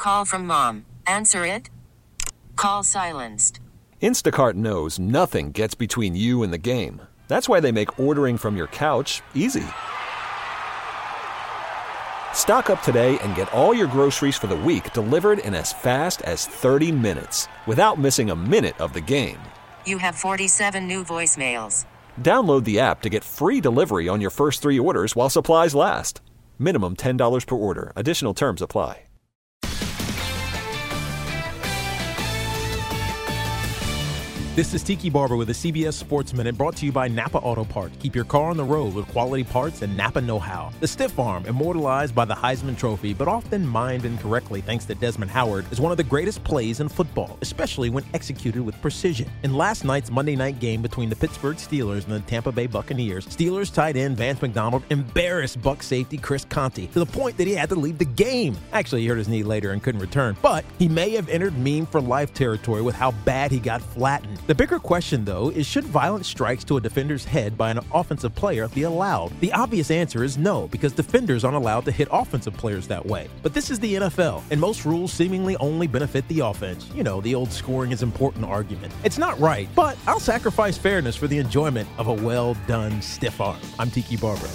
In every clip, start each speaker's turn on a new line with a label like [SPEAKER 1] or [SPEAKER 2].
[SPEAKER 1] call from mom. Answer it. Call silenced.
[SPEAKER 2] Instacart knows nothing gets between you and the game. That's why they make ordering from your couch easy. Stock up today and get all your groceries for the week delivered in as fast as 30 minutes without missing a minute of the game.
[SPEAKER 1] You have 47 new voicemails.
[SPEAKER 2] Download the app to get free delivery on your first 3 orders while supplies last. Minimum $10 per order. Additional terms apply.
[SPEAKER 3] This is Tiki Barber with the CBS Sports Minute, brought to you by Napa Auto Parts. Keep your car on the road with quality parts and Napa know-how. The Stiff Arm, immortalized by the Heisman Trophy, but often mined incorrectly thanks to Desmond Howard, is one of the greatest plays in football, especially when executed with precision. In last night's Monday night game between the Pittsburgh Steelers and the Tampa Bay Buccaneers, Steelers tight end Vance McDonald embarrassed Buck safety Chris Conte to the point that he had to leave the game. Actually, he hurt his knee later and couldn't return, but he may have entered meme for life territory with how bad he got flattened. The bigger question, though, is should violent strikes to a defender's head by an offensive player be allowed? The obvious answer is no, because defenders aren't allowed to hit offensive players that way. But this is the NFL, and most rules seemingly only benefit the offense. You know, the old scoring is important argument. It's not right, but I'll sacrifice fairness for the enjoyment of a well-done stiff arm. I'm Tiki Barber.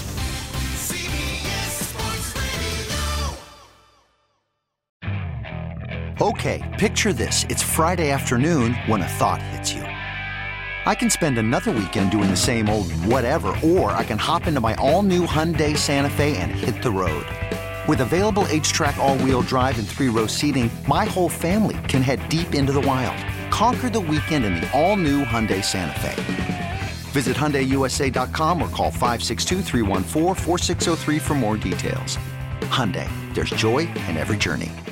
[SPEAKER 4] Okay, picture this. It's Friday afternoon when a thought hits you. I can spend another weekend doing the same old whatever, or I can hop into my all-new Hyundai Santa Fe and hit the road. With available H-Track all-wheel drive and 3-row seating, my whole family can head deep into the wild. Conquer the weekend in the all-new Hyundai Santa Fe. Visit HyundaiUSA.com or call 562-314-4603 for more details. Hyundai, there's joy in every journey.